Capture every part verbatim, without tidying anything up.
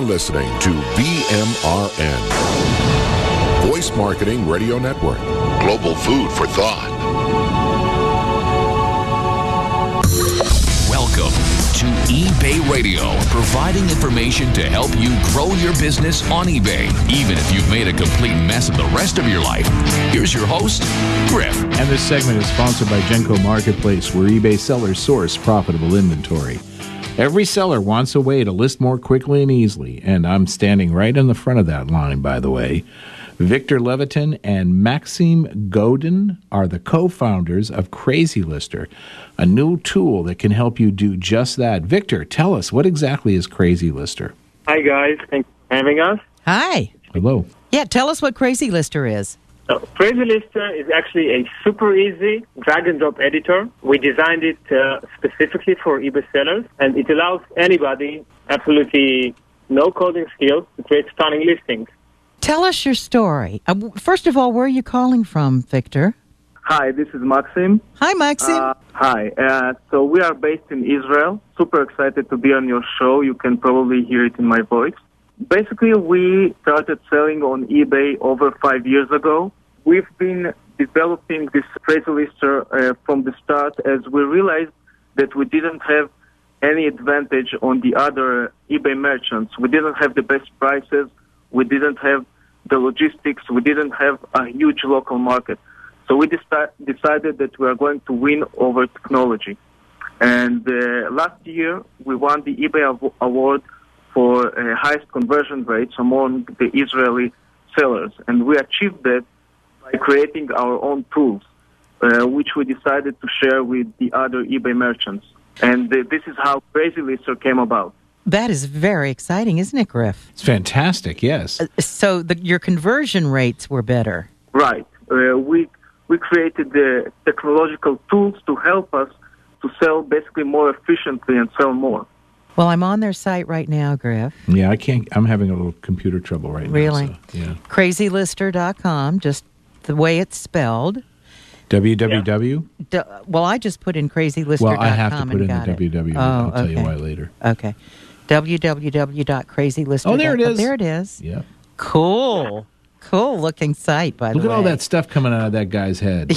You're listening to V M R N, Voice Marketing Radio Network. Global food for thought. Welcome to eBay Radio, providing information to help you grow your business on eBay, even if you've made a complete mess of the rest of your life. Here's your host, Griff. And this segment is sponsored by Genco Marketplace, where eBay sellers source profitable inventory. Every seller wants a way to list more quickly and easily, and I'm standing right in the front of that line, by the way. Victor Levitin and Maxime Godin are the co-founders of Crazy Lister, a new tool that can help you do just that. Victor, tell us, what exactly is Crazy Lister? Hi, guys. Thanks for having us. Hi. Hello. Yeah, tell us what Crazy Lister is. So, Crazy Lister is actually a super easy drag-and-drop editor. We designed it uh, specifically for eBay sellers, and it allows anybody, absolutely no coding skills, to create stunning listings. Tell us your story. Uh, first of all, where are you calling from, Victor? Hi, this is Maxim. Hi, Maxim. Uh, hi. Uh, so we are based in Israel. Super excited to be on your show. You can probably hear it in my voice. Basically, we started selling on eBay over five years ago. We've been developing this Crazy Lister uh, from the start as we realized that we didn't have any advantage on the other eBay merchants. We didn't have the best prices. We didn't have the logistics. We didn't have a huge local market. So we deci- decided that we are going to win over technology. And uh, last year, we won the eBay av- award for uh, highest conversion rates among the Israeli sellers. And we achieved that by creating our own tools, uh, which we decided to share with the other eBay merchants. And uh, this is how Crazy Lister came about. That is very exciting, isn't it, Griff? It's fantastic, yes. Uh, so the, your conversion rates were better. Right. Uh, we we created the technological tools to help us to sell basically more efficiently and sell more. Well, I'm on their site right now, Griff. Yeah, I can't, I'm having a little computer trouble right really? now. Really? So, yeah. crazy lister dot com, just the way it's spelled. W W W? D- well, I just put in crazy lister dot com. Well, I have to put in the W W W. Oh, I'll tell okay. you why later. Okay. w w w dot crazy lister dot com. Oh, there it is. There it is. Yeah. Cool. Cool looking site, by Look the way. at all that stuff coming out of that guy's head.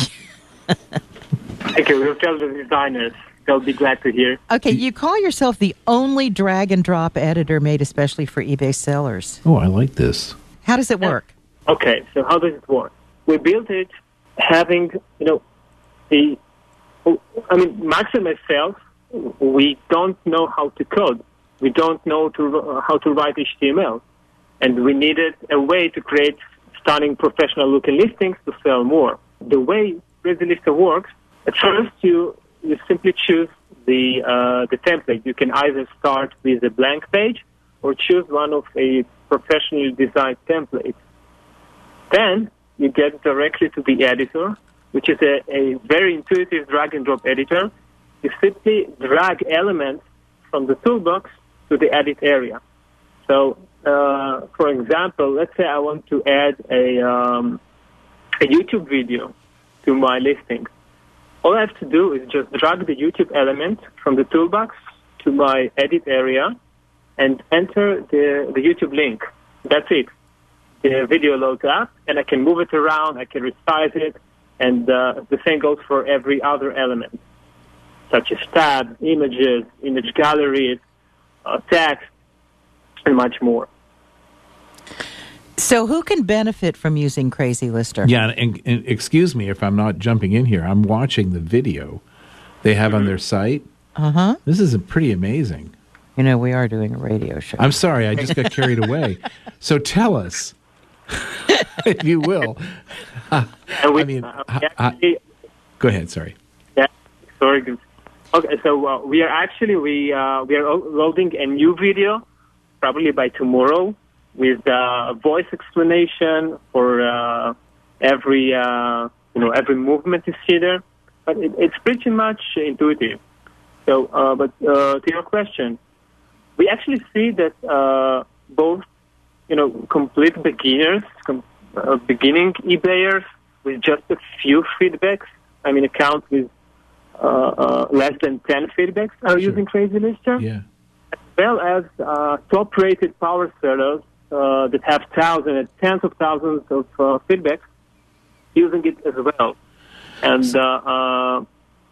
Thank you. We'll tell the designers. They'll be glad to hear. Okay, you call yourself the only drag-and-drop editor made especially for eBay sellers. Oh, I like this. How does it work? Okay, so how does it work? We built it having, you know, the, I mean, Maxim itself, we don't know how to code. We don't know to uh, how to write H T M L. And we needed a way to create stunning professional-looking listings to sell more. The way Crazy Lister works, at first you you simply choose the uh, the template. You can either start with a blank page or choose one of a professionally designed templates. Then you get directly to the editor, which is a, a very intuitive drag-and-drop editor. You simply drag elements from the toolbox to the edit area. So, uh, for example, let's say I want to add a, um, a YouTube video to my listing. All I have to do is just drag the YouTube element from the toolbox to my edit area and enter the, the YouTube link. That's it. The video loads up, and I can move it around, I can resize it, and uh, the same goes for every other element, such as tabs, images, image galleries, uh, text, and much more. So who can benefit from using Crazy Lister? Yeah, and, and excuse me if I'm not jumping in here. I'm watching the video they have on their site. Uh-huh. This is a pretty amazing. You know, we are doing a radio show. I'm sorry, I just got carried away. So tell us, if you will. Uh, And we, I mean, uh, uh, we uh, actually, go ahead, sorry. yeah, sorry. Okay, so uh, we are actually, we, uh, we are loading a new video, probably by tomorrow, with uh, voice explanation for uh, every uh, you know every movement you see there, but it, it's pretty much intuitive. So, uh, but uh, to your question, we actually see that uh, both you know complete beginners, com- uh, beginning eBayers with just a few feedbacks. I mean, accounts with uh, uh, less than ten feedbacks are Sure. using Crazy Lister. Yeah. well as uh, top-rated power sellers uh, that have thousands and tens of thousands of uh, feedbacks using it as well. And uh,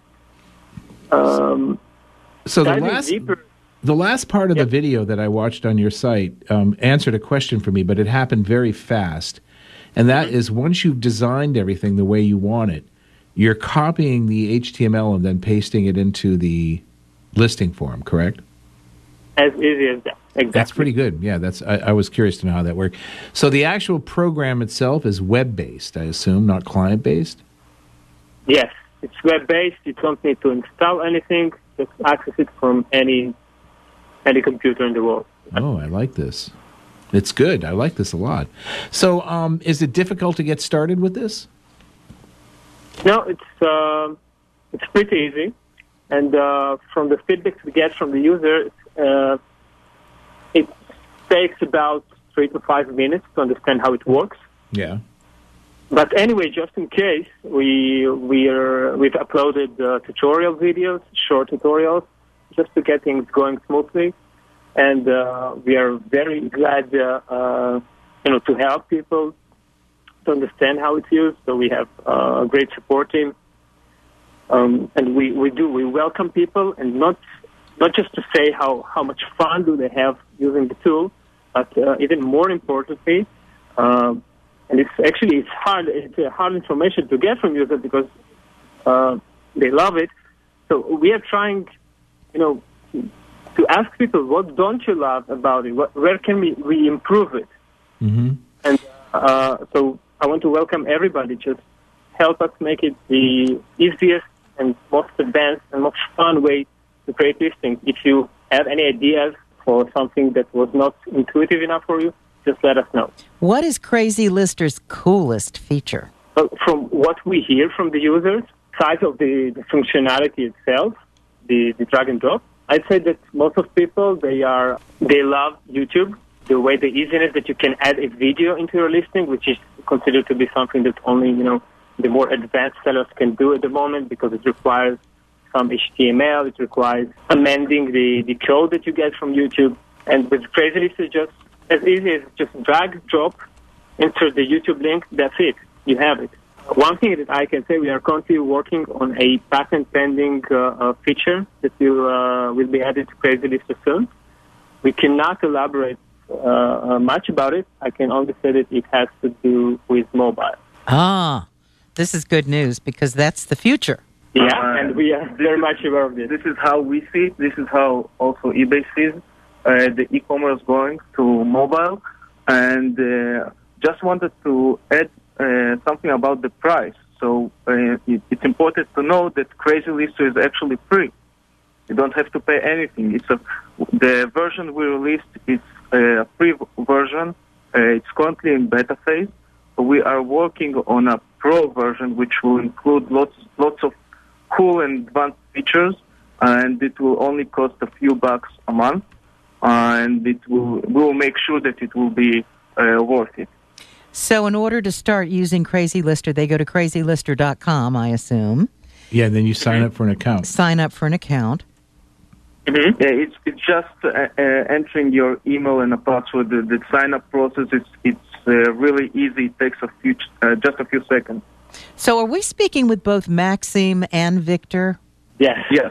uh, um, so the diving last deeper, the last part of Yep. the video that I watched on your site um, answered a question for me, but it happened very fast. And that Mm-hmm. is, once you've designed everything the way you want it, you're copying the H T M L and then pasting it into the listing form, correct? as easy as that. Exactly. That's pretty good. Yeah, that's. I, I was curious to know how that worked. So the actual program itself is web-based, I assume, not client-based? Yes, it's web-based. You don't need to install anything. Just access it from any any computer in the world. Oh, I like this. It's good. I like this a lot. So um, is it difficult to get started with this? No, it's uh, it's pretty easy, and uh, from the feedback we get from the user, uh, it takes about three to five minutes to understand how it works. Yeah. But anyway, just in case, we we are we've uploaded uh, tutorial videos, short tutorials, just to get things going smoothly, and uh, we are very glad, uh, uh, you know, to help people to understand how it's used. So we have uh, a great support team, um, and we, we do we welcome people, and not not just to say how, how much fun do they have using the tool, but uh, even more importantly, uh, and it's actually it's hard it's a hard information to get from users because uh, they love it. So we are trying, you know, to ask people, what don't you love about it? What, where can we, we improve it? Mm-hmm. And uh, so I want to welcome everybody. Just help us make it the easiest and most advanced and most fun way to create listings. If you have any ideas for something that was not intuitive enough for you, just let us know. What is Crazy Lister's coolest feature? Well, from what we hear from the users, aside of the, the functionality itself, the, the drag and drop, I'd say that most of people, they are they love YouTube, the way the easiness that you can add a video into your listing, which is considered to be something that only, you know, the more advanced sellers can do at the moment because it requires some H T M L, it requires amending the, the code that you get from YouTube. And with Crazy Lister, just as easy as just drag, drop, insert the YouTube link, that's it. You have it. One thing that I can say, we are currently working on a patent-pending uh, uh, feature that will, uh, will be added to Crazy Lister soon. We cannot elaborate uh, uh, much about it. I can only say that it has to do with mobile. Ah, this is good news because that's the future. Yeah, Uh, and we are very much aware of this. This is how we see it. This is how also eBay sees uh, the e-commerce going to mobile. And uh, just wanted to add uh, something about the price. So uh, it, it's important to know that Crazy Lister is actually free. You don't have to pay anything. It's a, the version we released is a free version. Uh, it's currently in beta phase. We are working on a pro version, which will include lots lots of cool and advanced features, and it will only cost a few bucks a month, and it will we will make sure that it will be uh, worth it. So in order to start using Crazy Lister, they go to crazy lister dot com, I assume, Yeah, and then you sign up for an account. sign up for an account. Mm-hmm. Yeah, it's it's just uh, uh, entering your email and a password. The, the sign up process is it's uh, really easy. It takes a few uh, just a few seconds. So are we speaking with both Maxime and Victor? Yes. Yes.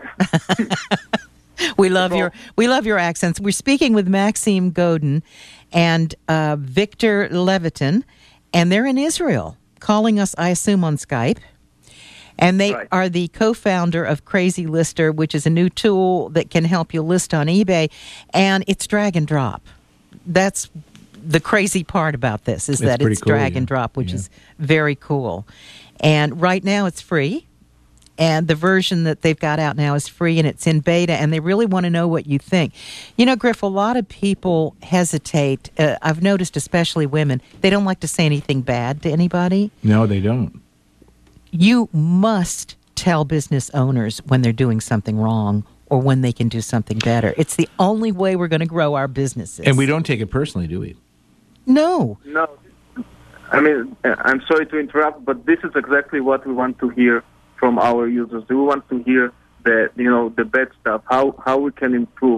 We love your we love your accents. We're speaking with Maxime Godin and uh, Victor Levitin, and they're in Israel, calling us, I assume, on Skype. And they Right. are the co-founder of Crazy Lister, which is a new tool that can help you list on eBay, and it's drag and drop. That's the crazy part about this, is It's that pretty it's cool, drag yeah. and drop, which Yeah. is very cool. And right now it's free. And the version that they've got out now is free, and it's in beta, and they really want to know what you think. You know, Griff, a lot of people hesitate. Uh, I've noticed, especially women, they don't like to say anything bad to anybody. No, they don't. You must tell business owners when they're doing something wrong or when they can do something better. It's the only way we're going to grow our businesses. And we don't take it personally, do we? No. No, I mean, uh, I'm sorry to interrupt, but this is exactly what we want to hear from our users. We want to hear the, you know, the bad stuff, how how we can improve,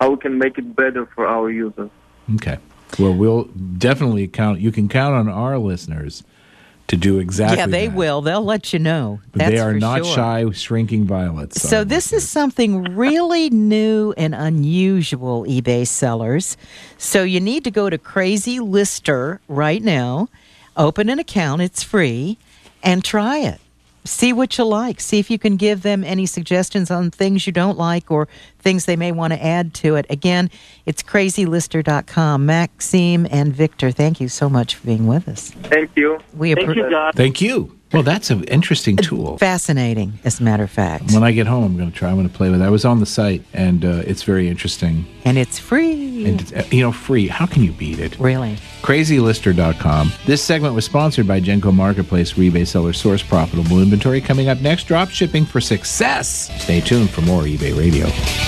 how we can make it better for our users. Okay. Well, we'll definitely count. You can count on our listeners to do exactly Yeah, they that. will. They'll let you know. But That's they are for not sure. shy, shrinking violets. So this is something really new and unusual, eBay sellers. So you need to go to Crazy Lister right now, open an account, it's free, and try it. See what you like. See if you can give them any suggestions on things you don't like or things they may want to add to it. Again, it's crazy lister dot com. Maxime and Victor, thank you so much for being with us. Thank you. We Thank you, appre- guys. Thank you. Well, that's an interesting tool. Fascinating, as a matter of fact. When I get home, I'm going to try. I'm going to play with it. I was on the site, and uh, it's very interesting. And it's free. And, it's, uh, you know, free. How can you beat it? Really? crazy lister dot com. This segment was sponsored by Genco Marketplace, where eBay sellers source profitable inventory. Coming up next, drop shipping for success. Stay tuned for more eBay Radio.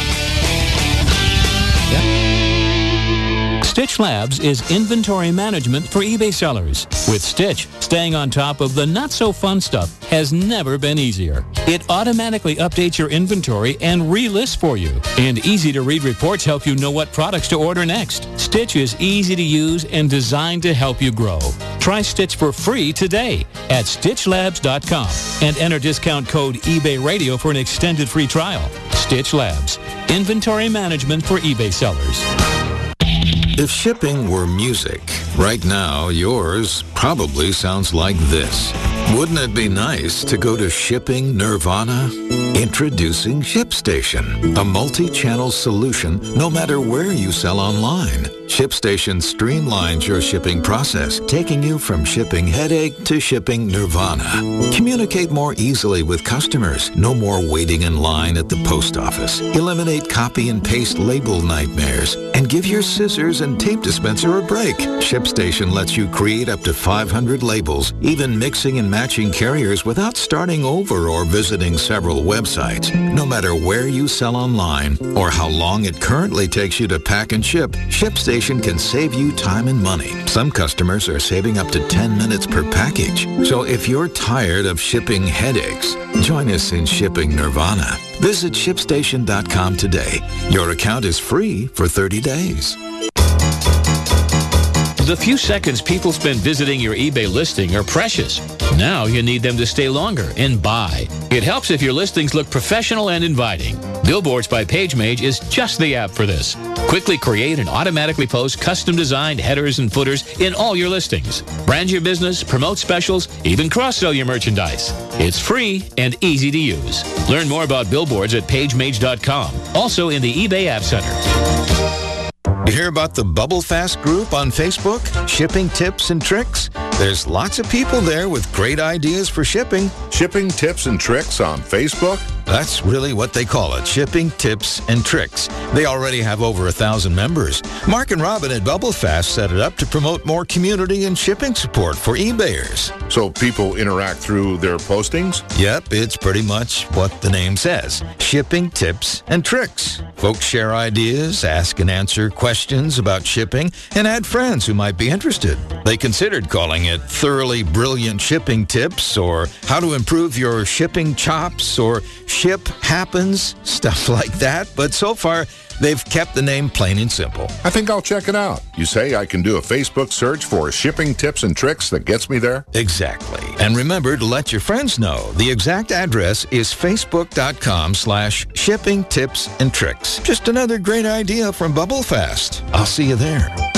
Stitch Labs is inventory management for eBay sellers. With Stitch, staying on top of the not-so-fun stuff has never been easier. It automatically updates your inventory and relists for you. And easy-to-read reports help you know what products to order next. Stitch is easy to use and designed to help you grow. Try Stitch for free today at stitch labs dot com and enter discount code eBay Radio for an extended free trial. Stitch Labs, inventory management for eBay sellers. If shipping were music, right now yours probably sounds like this. Wouldn't it be nice to go to Shipping Nirvana? Introducing ShipStation, a multi-channel solution no matter where you sell online. ShipStation streamlines your shipping process, taking you from shipping headache to shipping nirvana. Communicate more easily with customers. No more waiting in line at the post office. Eliminate copy and paste label nightmares. And give your scissors and tape dispenser a break. ShipStation lets you create up to five hundred labels, even mixing and matching carriers without starting over or visiting several websites. No matter where you sell online or how long it currently takes you to pack and ship, ShipStation can save you time and money. Some customers are saving up to ten minutes per package. So if you're tired of shipping headaches, join us in Shipping Nirvana. Visit ship station dot com today. Your account is free for thirty days. The few seconds people spend visiting your eBay listing are precious. Now you need them to stay longer and buy. It helps if your listings look professional and inviting. Billboards by PageMage is just the app for this. Quickly create and automatically post custom-designed headers and footers in all your listings. Brand your business, promote specials, even cross-sell your merchandise. It's free and easy to use. Learn more about billboards at page mage dot com. Also in the eBay App Center. You hear about the Bubble Fast group on Facebook? Shipping tips and tricks? There's lots of people there with great ideas for shipping. Shipping tips and tricks on Facebook? That's really what they call it, shipping tips and tricks. They already have over a thousand members. Mark and Robin at Bubble Fast set it up to promote more community and shipping support for eBayers. So people interact through their postings? Yep, it's pretty much what the name says, shipping tips and tricks. Folks share ideas, ask and answer questions about shipping, and add friends who might be interested. They considered calling it Thoroughly Brilliant Shipping Tips, or How to Improve Your Shipping Chops, or Ship Happens, stuff like that. But so far, they've kept the name plain and simple. I think I'll check it out. You say I can do a Facebook search for shipping tips and tricks that gets me there? Exactly. And remember to let your friends know. The exact address is facebook dot com slash shipping tips and tricks. Just another great idea from Bubble Fast. I'll see you there.